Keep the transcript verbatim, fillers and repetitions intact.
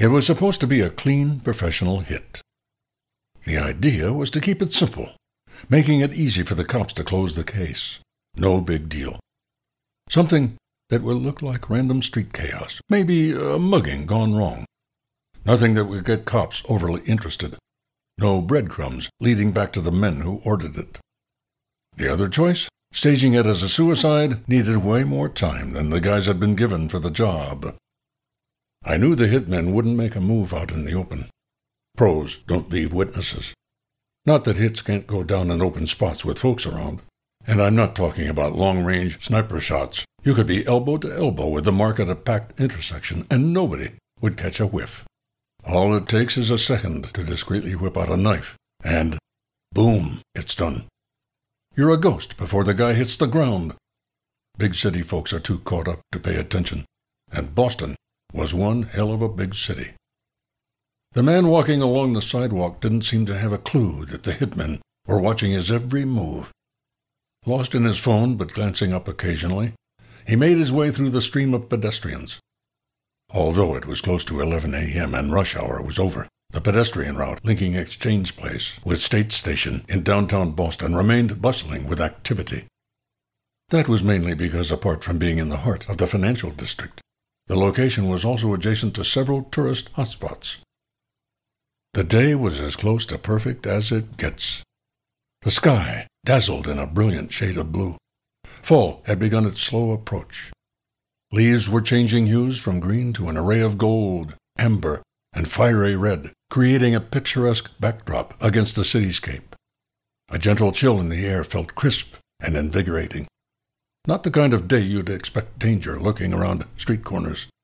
It was supposed to be a clean, professional hit. The idea was to keep it simple, making it easy for the cops to close the case. No big deal. Something that would look like random street chaos, maybe a mugging gone wrong. Nothing that would get cops overly interested. No breadcrumbs leading back to the men who ordered it. The other choice, staging it as a suicide, needed way more time than the guys had been given for the job. I knew the hitmen wouldn't make a move out in the open. Pros don't leave witnesses. Not that hits can't go down in open spots with folks around. And I'm not talking about long-range sniper shots. You could be elbow to elbow with the mark at a packed intersection, and nobody would catch a whiff. All it takes is a second to discreetly whip out a knife, and boom, it's done. You're a ghost before the guy hits the ground. Big city folks are too caught up to pay attention, and Boston was one hell of a big city. The man walking along the sidewalk didn't seem to have a clue that the hitmen were watching his every move. Lost in his phone, but glancing up occasionally, he made his way through the stream of pedestrians. Although it was close to eleven a.m. and rush hour was over, the pedestrian route linking Exchange Place with State Station in downtown Boston remained bustling with activity. That was mainly because, apart from being in the heart of the financial district, the location was also adjacent to several tourist hotspots. The day was as close to perfect as it gets. The sky dazzled in a brilliant shade of blue. Fall had begun its slow approach. Leaves were changing hues from green to an array of gold, amber, and fiery red, creating a picturesque backdrop against the cityscape. A gentle chill in the air felt crisp and invigorating. Not the kind of day you'd expect danger lurking around street corners.